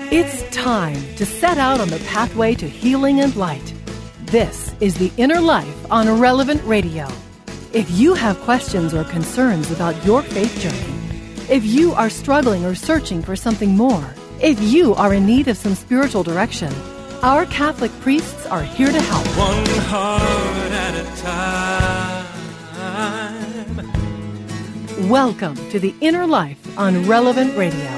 It's time to set out on the pathway to healing and light. This is The Inner Life on Relevant Radio. If you have questions or concerns about your faith journey, if you are struggling or searching for something more, if you are in need of some spiritual direction, our Catholic priests are here to help. One heart at a time. Welcome to The Inner Life on Relevant Radio.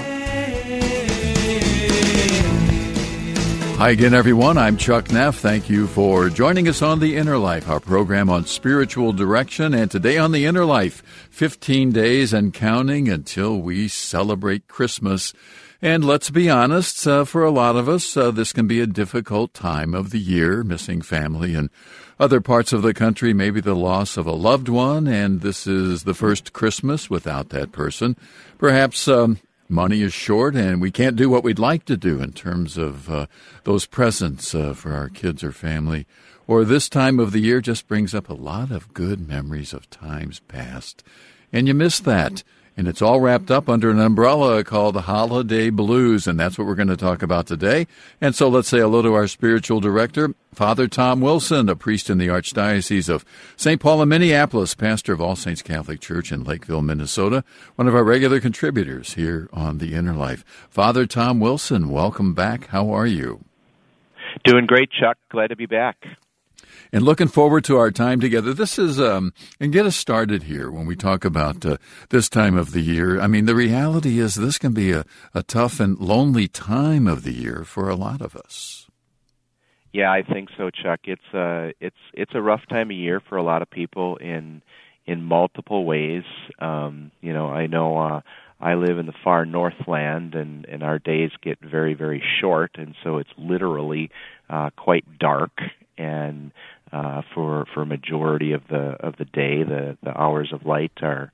Hi again, everyone. I'm Chuck Neff. Thank you for joining us on The Inner Life, our program on spiritual direction. And today on The Inner Life, 15 days and counting until we celebrate Christmas. And let's be honest, for a lot of us, this can be a difficult time of the year, missing family and other parts of the country, maybe the loss of a loved one, and this is the first Christmas without that person. Perhaps money is short and we can't do what we'd like to do in terms of those presents for our kids or family. Or this time of the year just brings up a lot of good memories of times past, and you miss that. And it's all wrapped up under an umbrella called the Holiday Blues, and that's what we're going to talk about today. And so let's say hello to our spiritual director, Father Tom Wilson, a priest in the Archdiocese of St. Paul and Minneapolis, pastor of All Saints Catholic Church in Lakeville, Minnesota, one of our regular contributors here on The Inner Life. Father Tom Wilson, welcome back. How are you? Doing great, Chuck. Glad to be back. And looking forward to our time together. This is, and get us started here when we talk about this time of the year. I mean, the reality is this can be a tough and lonely time of the year for a lot of us. Yeah, I think so, Chuck. It's a rough time of year for a lot of people in multiple ways. I know I live in the far Northland, and our days get very, very short, and so it's literally quite dark. And for a majority of the day, the hours of light are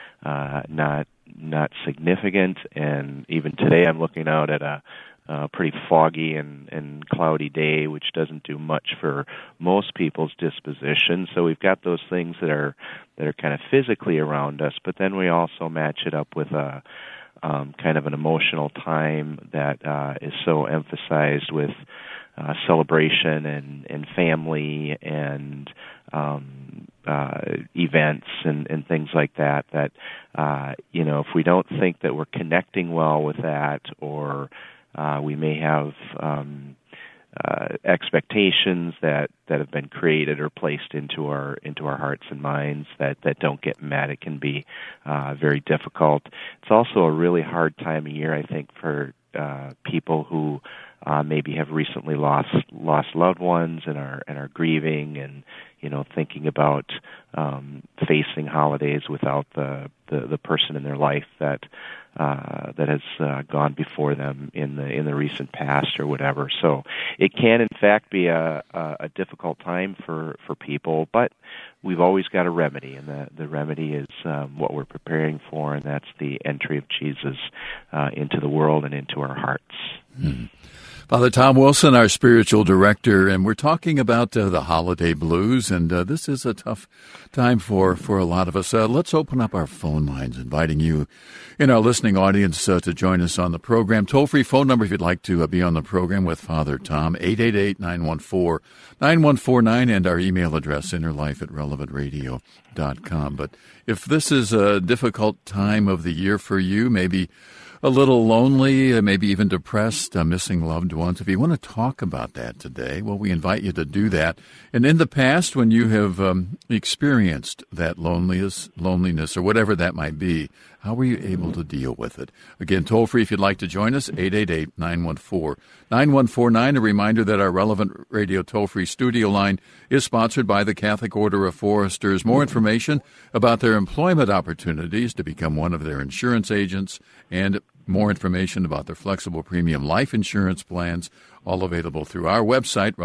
not significant. And even today, I'm looking out at a pretty foggy and cloudy day, which doesn't do much for most people's disposition. So we've got those things that are kind of physically around us, but then we also match it up with a kind of an emotional time that is so emphasized with celebration and family and events and things like that, if we don't think that we're connecting well with that, or we may have expectations that have been created or placed into our hearts and minds that don't get met, it can be very difficult. It's also a really hard time of year, I think, for people who maybe have recently lost loved ones and are grieving and thinking about facing holidays without the person in their life that has gone before them in the recent past or whatever. So it can in fact be a difficult time for people, but we've always got a remedy, and the remedy is what we're preparing for, and that's the entry of Jesus into the world and into our hearts. Mm-hmm. Father Tom Wilson, our spiritual director, and we're talking about the holiday blues, and this is a tough time for a lot of us. Let's open up our phone lines, inviting you in our listening audience to join us on the program. Toll-free phone number if you'd like to be on the program with Father Tom, 888-914-9149, and our email address, innerlife@relevantradio.com. But if this is a difficult time of the year for you, maybe a little lonely, maybe even depressed, missing loved ones. If you want to talk about that today, well, we invite you to do that. And in the past, when you have experienced that loneliness, or whatever that might be, how were you able to deal with it? Again, toll free if you'd like to join us, 888-914-9149. A reminder that our Relevant Radio toll-free studio line is sponsored by the Catholic Order of Foresters. More information about their employment opportunities to become one of their insurance agents, and more information about their flexible premium life insurance plans, all available through our website,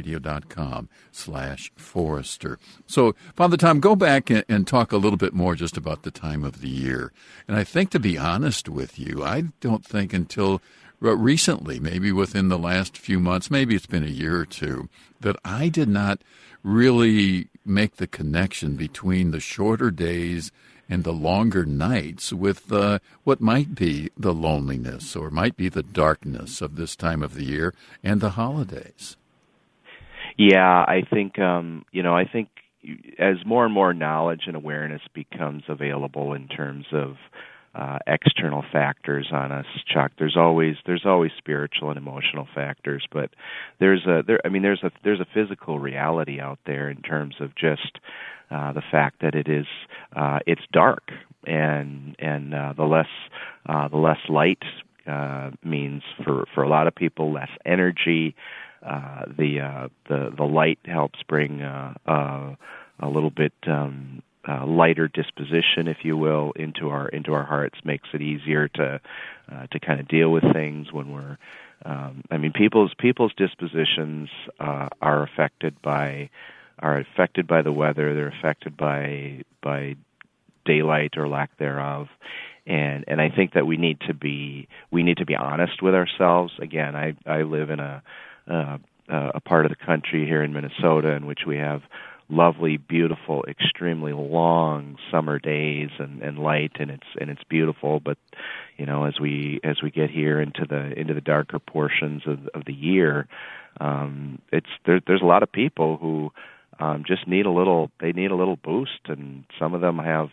relevantradio.com/forester. So, Father Tom, go back and talk a little bit more just about the time of the year. And I think, to be honest with you, I don't think until recently, maybe within the last few months, maybe it's been a year or two, that I did not really make the connection between the shorter days and the longer nights with what might be the loneliness or might be the darkness of this time of the year and the holidays. Yeah, I think I think as more and more knowledge and awareness becomes available in terms of external factors on us, Chuck, there's always spiritual and emotional factors, but there's a physical reality out there in terms of just the fact that it's dark, and the less light means for a lot of people less energy. The light helps bring a little bit lighter disposition, if you will, into our hearts. Makes it easier to kind of deal with things when we're. People's dispositions are affected by the weather. They're affected by daylight or lack thereof. And I think that we need to be honest with ourselves. Again, I live in a part of the country here in Minnesota in which we have lovely, beautiful, extremely long summer days and light, and it's beautiful. But as we get here into the darker portions of the year, there's a lot of people who just need a little boost, and some of them have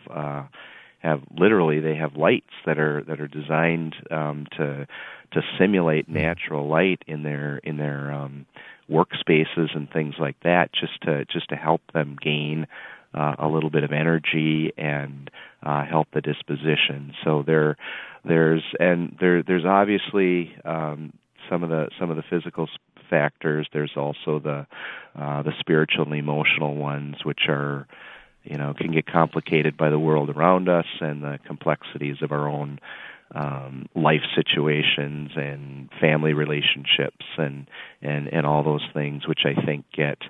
lights that are designed to simulate natural light in their workspaces and things like that, just to help them gain a little bit of energy and help the disposition. So there's obviously some of the physical factors. There's also the spiritual and emotional ones, which are can get complicated by the world around us and the complexities of our own life situations and family relationships and all those things, which I think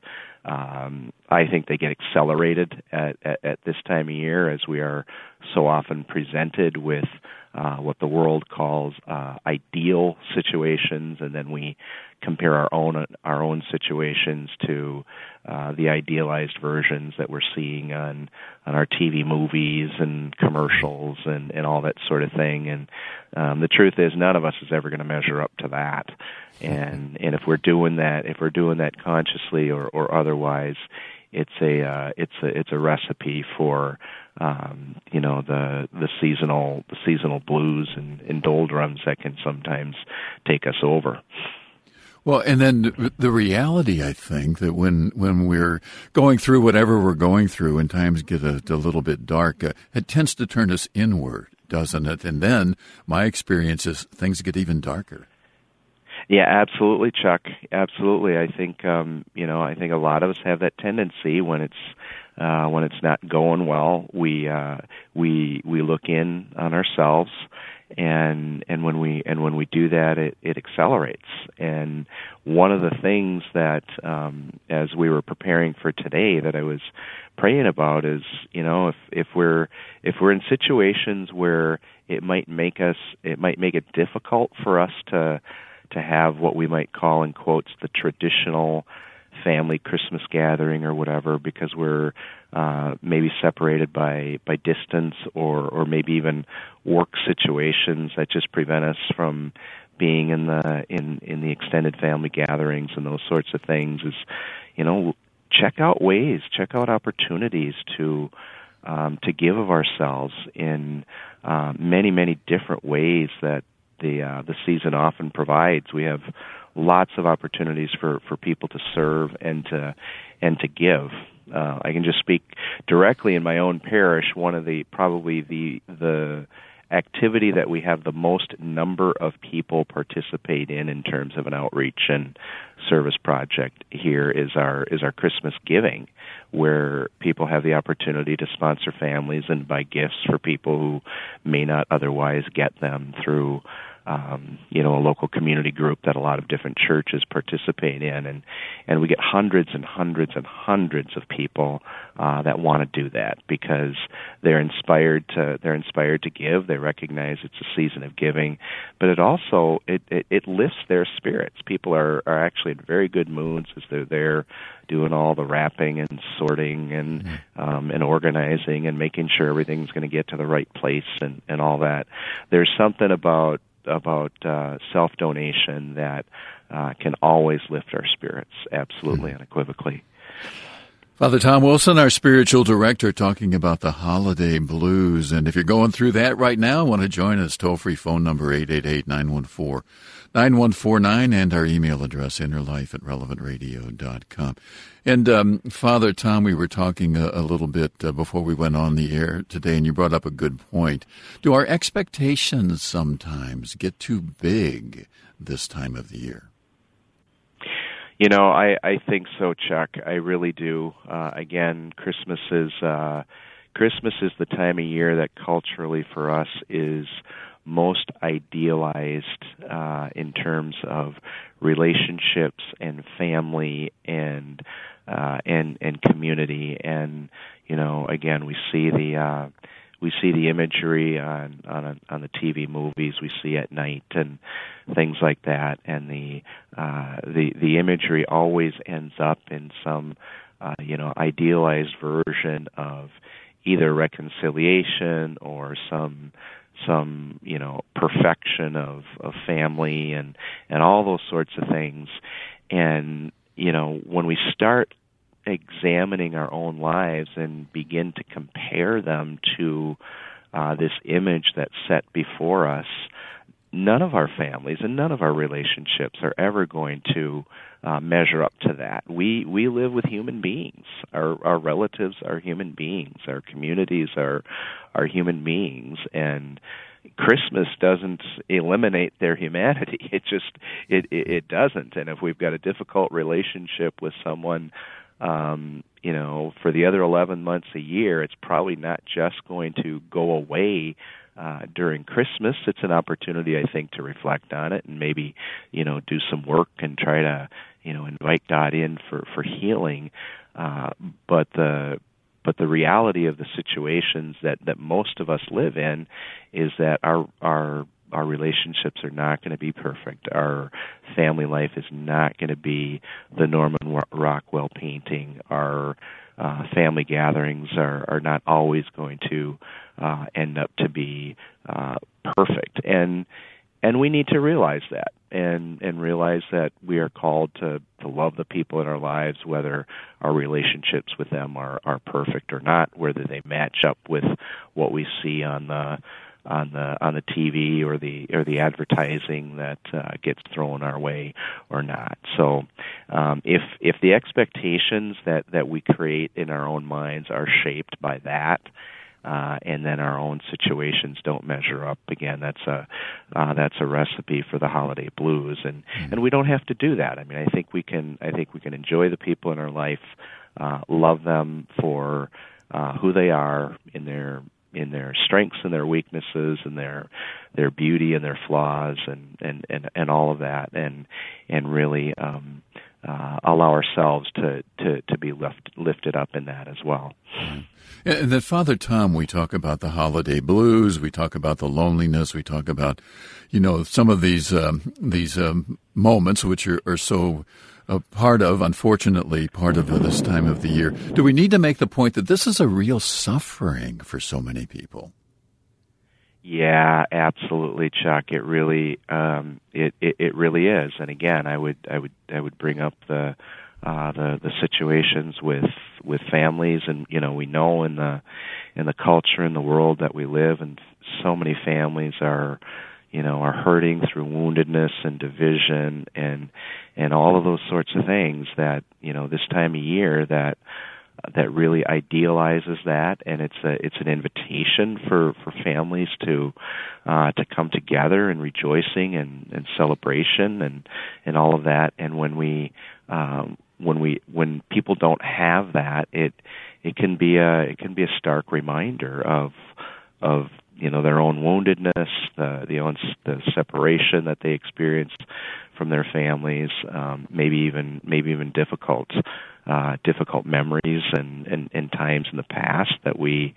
they get accelerated at this time of year, as we are so often presented with what the world calls ideal situations, and then we compare our own situations to the idealized versions that we're seeing on our TV movies and commercials and all that sort of thing. And the truth is, none of us is ever going to measure up to that. And if we're doing that consciously or otherwise, it's a recipe for the seasonal blues and doldrums that can sometimes take us over. Well, and then the reality, I think, that when we're going through whatever we're going through and times get a little bit dark, it tends to turn us inward, doesn't it? And then my experience is things get even darker. Yeah, absolutely, Chuck. Absolutely. I think I think a lot of us have that tendency when it's not going well. We look in on ourselves, and when we do that, it accelerates. And one of the things that as we were preparing for today that I was praying about is, if we're in situations where it might make it difficult for us to have what we might call, in quotes, the traditional family Christmas gathering or whatever, because we're maybe separated by distance or maybe even work situations that just prevent us from being in the extended family gatherings and those sorts of things, is check out opportunities to give of ourselves in many different ways that the season often provides. We have lots of opportunities for people to serve and to give. I can just speak directly in my own parish. One of the activity that we have the most number of people participate in terms of an outreach and service project here is our Christmas giving, where people have the opportunity to sponsor families and buy gifts for people who may not otherwise get them through a local community group that a lot of different churches participate in, and we get hundreds and hundreds and hundreds of people that want to do that because they're inspired to give. They recognize it's a season of giving, but it also it lifts their spirits. People are actually in very good moods as they're there doing all the wrapping and sorting and organizing and making sure everything's going to get to the right place and all that. There's something about self-donation that can always lift our spirits, absolutely, unequivocally. Father Tom Wilson, our spiritual director, talking about the holiday blues. And if you're going through that right now, want to join us, toll-free phone number 888-914-9149, and our email address, innerlife@relevantradio.com. And Father Tom, we were talking a little bit before we went on the air today, and you brought up a good point. Do our expectations sometimes get too big this time of the year? You know, I think so, Chuck. I really do. Again, Christmas is the time of year that culturally for us is most idealized in terms of relationships and family and community. And you know, again, we see the imagery on the TV movies we see at night and things like that, and the imagery always ends up in some idealized version of either reconciliation or some perfection of family and all those sorts of things. And you know, when we start examining our own lives and begin to compare them to this image that's set before us, none of our families and none of our relationships are ever going to measure up to that. We live with human beings. Our relatives are human beings. Our communities are human beings, and Christmas doesn't eliminate their humanity. It doesn't. And if we've got a difficult relationship with someone, for the other 11 months a year, it's probably not just going to go away during Christmas. It's an opportunity, I think, to reflect on it and maybe, do some work and try to, invite God in for healing. But the reality of the situations that most of us live in is that our relationships are not going to be perfect. Our family life is not going to be the Norman Rockwell painting. Our family gatherings are not always going to end up to be perfect. And we need to realize that and realize that we are called to love the people in our lives, whether our relationships with them are perfect or not, whether they match up with what we see on the TV or the advertising that gets thrown our way or not. So if the expectations that we create in our own minds are shaped by that, and then our own situations don't measure up, again, that's a recipe for the holiday blues, and we don't have to do that. I mean, I think we can enjoy the people in our life, love them for who they are in their strengths and their weaknesses and their beauty and their flaws and all of that, and really allow ourselves to be lifted up in that as well. And then, Father Tom, we talk about the holiday blues, we talk about the loneliness, we talk about, some of these moments which are so unfortunately, part of this time of the year. Do we need to make the point that this is a real suffering for so many people? Yeah, absolutely, Chuck. It really, it really is. And again, I would bring up the situations with families, and we know in the culture in the world that we live, and so many families are hurting through woundedness and division and all of those sorts of things that this time of year that really idealizes that, and it's an invitation for families to come together in rejoicing and celebration and all of that. And when people don't have that, it can be a stark reminder of their own woundedness, the separation that they experience from their families, maybe even difficult memories and times in the past that we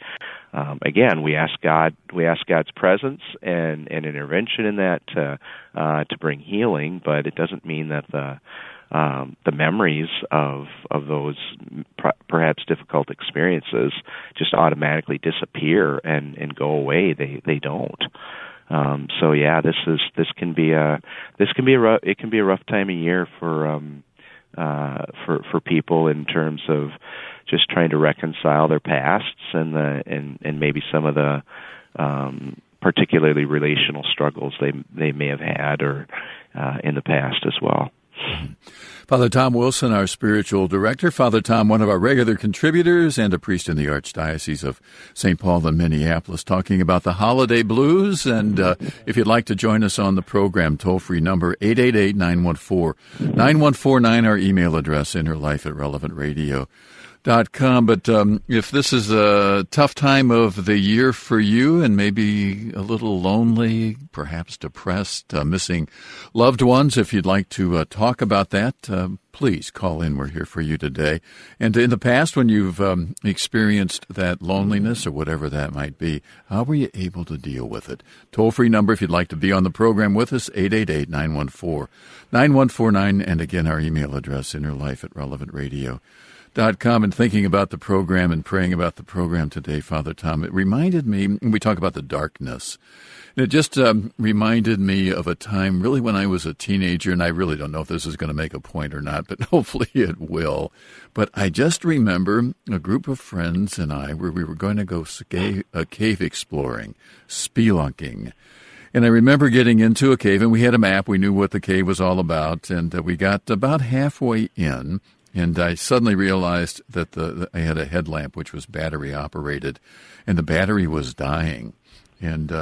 ask God's presence and intervention in that to bring healing, but it doesn't mean that the memories of those perhaps difficult experiences just automatically disappear and go away. They don't. So yeah, this can be a rough time of year for people in terms of just trying to reconcile their pasts and maybe some of the particularly relational struggles they may have had or in the past as well. Father Tom Wilson, our spiritual director. Father Tom, one of our regular contributors and a priest in the Archdiocese of St. Paul and Minneapolis, talking about the holiday blues. And if you'd like to join us on the program, toll-free number 888-914-9149, our email address, innerlife@relevantradio.com. But if this is a tough time of the year for you and maybe a little lonely, perhaps depressed, missing loved ones, if you'd like to talk about that, please call in. We're here for you today. And in the past, when you've experienced that loneliness or whatever that might be, how were you able to deal with it? Toll-free number if you'd like to be on the program with us, 888-914-9149. And again, our email address, innerlife@relevantradio.com. And thinking about the program and praying about the program today, Father Tom, it reminded me, we talk about the darkness, and it just reminded me of a time really when I was a teenager, and I really don't know if this is going to make a point or not, but hopefully it will. But I just remember a group of friends and I where we were going to go cave exploring, spelunking. And I remember getting into a cave, and we had a map. We knew what the cave was all about, and we got about halfway in. And I suddenly realized that I had a headlamp which was battery operated, and the battery was dying. And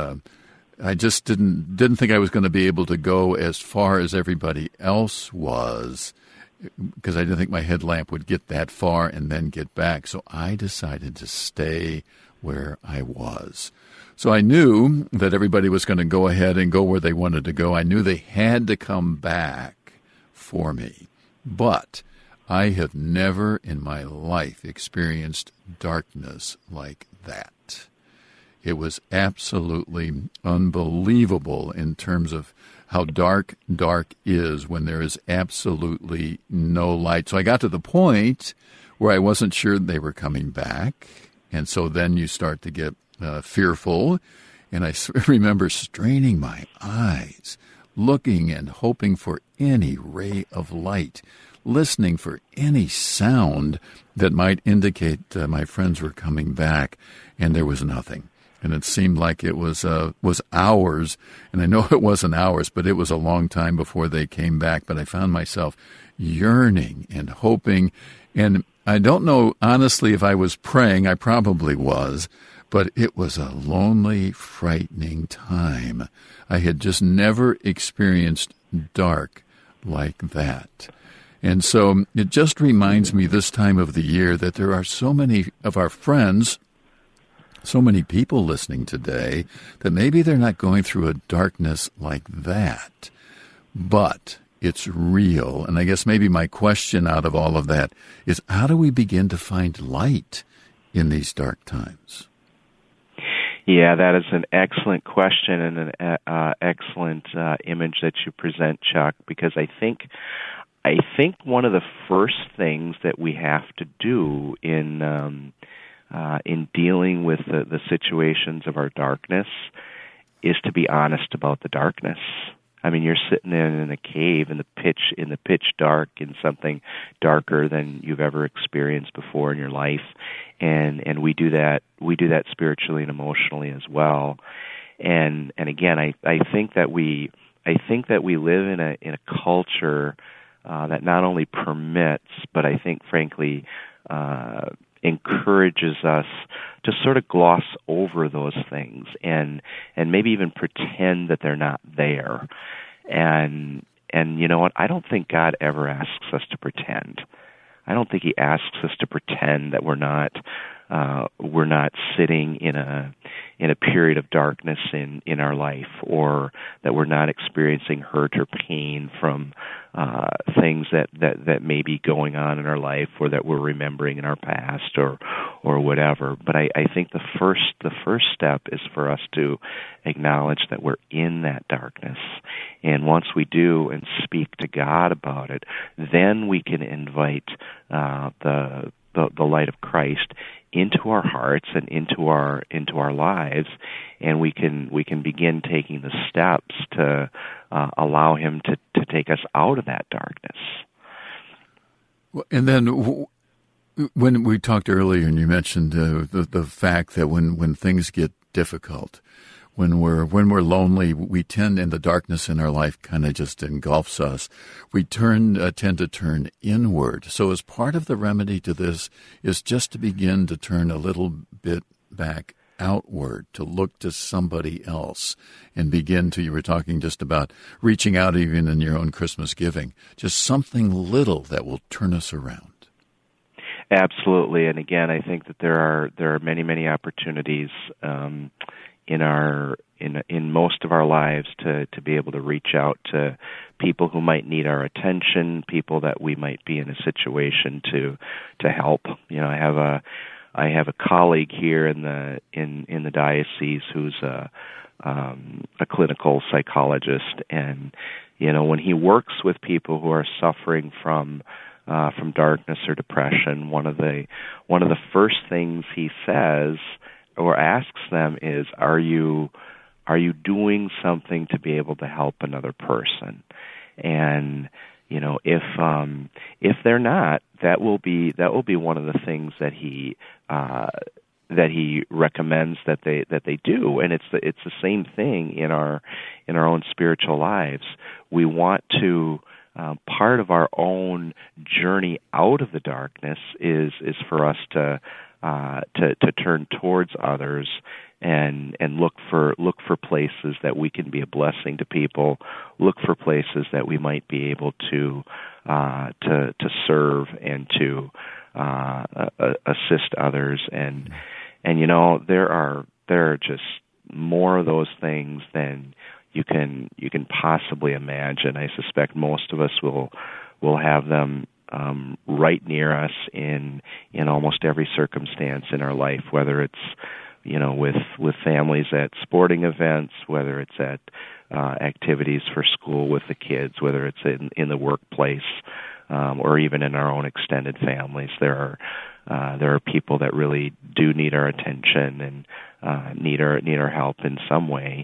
I just didn't think I was going to be able to go as far as everybody else was, because I didn't think my headlamp would get that far and then get back. So I decided to stay where I was. So I knew that everybody was going to go ahead and go where they wanted to go. I knew they had to come back for me. But I have never in my life experienced darkness like that. It was absolutely unbelievable in terms of how dark is when there is absolutely no light. So I got to the point where I wasn't sure they were coming back, and so then you start to get fearful. And I remember straining my eyes, looking and hoping for any ray of light, listening for any sound that might indicate my friends were coming back, and there was nothing. And it seemed like it was hours, and I know it wasn't hours, but it was a long time before they came back. But I found myself yearning and hoping, and I don't know honestly if I was praying. I probably was, but it was a lonely, frightening time. I had just never experienced dark like that. And so it just reminds me this time of the year that there are so many of our friends, so many people listening today, that maybe they're not going through a darkness like that, but it's real. And I guess maybe my question out of all of that is, how do we begin to find light in these dark times? Yeah, that is an excellent question and an excellent image that you present, Chuck, because I think one of the first things that we have to do in dealing with the situations of our darkness is to be honest about the darkness. I mean, you're sitting in a cave in the pitch dark, in something darker than you've ever experienced before in your life, and we do that spiritually and emotionally as well. And again, I think that we live in a culture that not only permits, but I think, frankly, encourages us to sort of gloss over those things and maybe even pretend that they're not there. And you know what? I don't think God ever asks us to pretend. I don't think He asks us to pretend that we're not sitting in a period of darkness in our life, or that we're not experiencing hurt or pain from things that may be going on in our life or that we're remembering in our past or whatever. But I think the first step is for us to acknowledge that we're in that darkness. And once we do and speak to God about it, then we can invite the light of Christ into our hearts and into our lives, and we can begin taking the steps to allow Him to take us out of that darkness. And then when we talked earlier, and you mentioned the fact that when things get difficult, when we're lonely, we tend, in the darkness in our life kind of just engulfs us, we tend to turn inward. So as part of the remedy to this is just to begin to turn a little bit back outward, to look to somebody else and begin to, you were talking just about reaching out even in your own Christmas giving, just something little that will turn us around. Absolutely. And again, I think that there are many opportunities in most of our lives to be able to reach out to people who might need our attention, people that we might be in a situation to help. You know, I have a colleague here in the diocese who's a clinical psychologist, and you know, when he works with people who are suffering from darkness or depression, one of the first things he says or asks them is, are you doing something to be able to help another person? And you know, if they're not, that will be one of the things that he recommends that they do. And it's the same thing in our own spiritual lives. We want to part of our own journey out of the darkness is for us to turn towards others and look for places that we can be a blessing to people, look for places that we might be able to serve and to assist others, and you know, there are just more of those things than you can possibly imagine. I suspect most of us will have them right near us in almost every circumstance in our life, whether it's, you know, with families at sporting events, whether it's at activities for school with the kids, whether it's in the workplace, or even in our own extended families. There are people that really do need our attention and need our help in some way.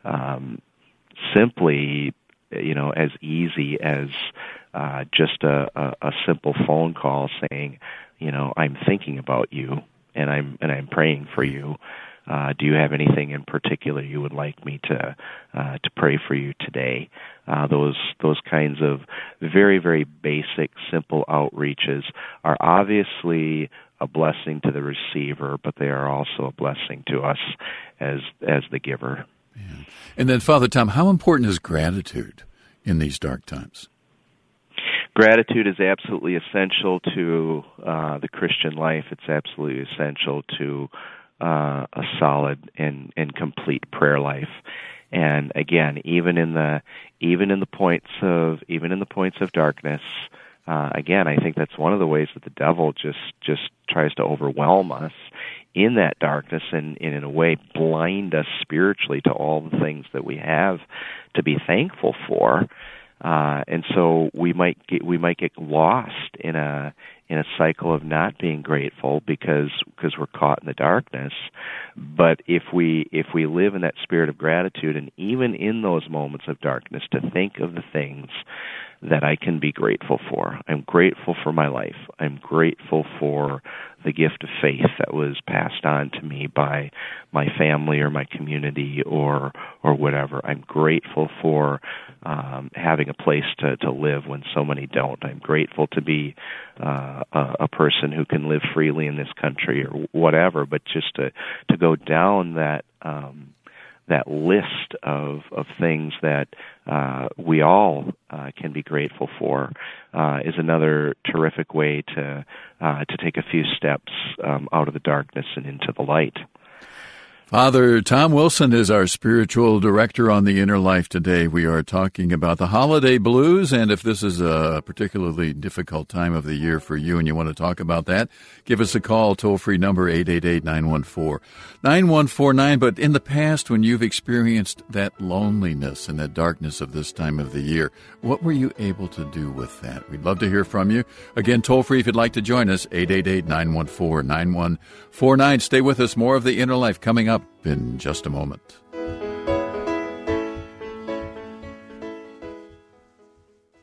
Simply, you know, as easy as just a simple phone call saying, you know, I'm thinking about you and I'm praying for you. Do you have anything in particular you would like me to pray for you today? Those kinds of very, very basic, simple outreaches are obviously a blessing to the receiver, but they are also a blessing to us as the giver. Yeah. And then, Father Tom, how important is gratitude in these dark times? Gratitude is absolutely essential to the Christian life. It's absolutely essential to a solid and complete prayer life. And again, even in the points of darkness, again, I think that's one of the ways that the devil just tries to overwhelm us in that darkness and in a way blind us spiritually to all the things that we have to be thankful for. And so we might get lost in a cycle of not being grateful because we're caught in the darkness. But if we live in that spirit of gratitude, and even in those moments of darkness, to think of the things that I can be grateful for. I'm grateful for my life. I'm grateful for the gift of faith that was passed on to me by my family or my community or whatever. I'm grateful for having a place to live when so many don't. I'm grateful to be a person who can live freely in this country or whatever. But just to go down that list of things that we all can be grateful for is another terrific way to take a few steps out of the darkness and into the light. Father Tom Wilson is our spiritual director on the Inner Life today. We are talking about the holiday blues, and if this is a particularly difficult time of the year for you and you want to talk about that, give us a call, toll-free number 888-914-9149. But in the past, when you've experienced that loneliness and that darkness of this time of the year, what were you able to do with that? We'd love to hear from you. Again, toll-free if you'd like to join us, 888-914-9149. Stay with us. More of the Inner Life coming up in just a moment.